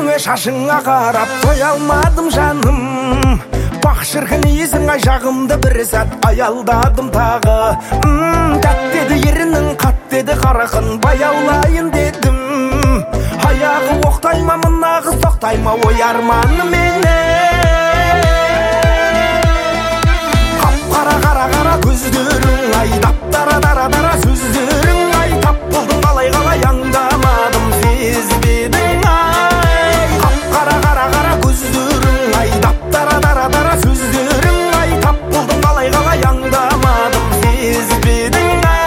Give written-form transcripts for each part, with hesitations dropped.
жүзіңе шашыңа қарап тоя алмадым жаным. Бақ шіркін езің ай жағымды бір сәт аялдадым тағы. Тәттеді ерінің қаттеді қарақын баяулайын дедім. Аяғы оқтайма мына қыз тоқтайма ой арманы менен. Қап қара қара көздерің ай таптара дара дара сөздерің ай тап болдың қалай аңдамадым сезбедің ай. Қап қара көздерің ай таптара дара дара сөздерің ай тап болдың қалай аңдамадым сезбедің ай.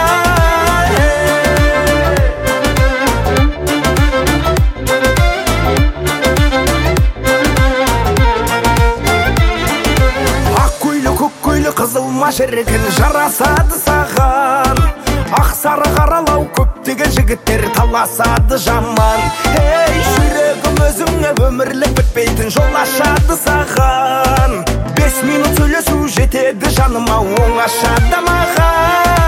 Қызылма шіркін жарасады саған. Ақ сары қаралау көптеген жігіттер таласады жаман. Ей жүрегім өзіңе өмірлік бітпейтін жол ашады саған. 5 минут сөйлесу жетеді жаныма оңашада маған.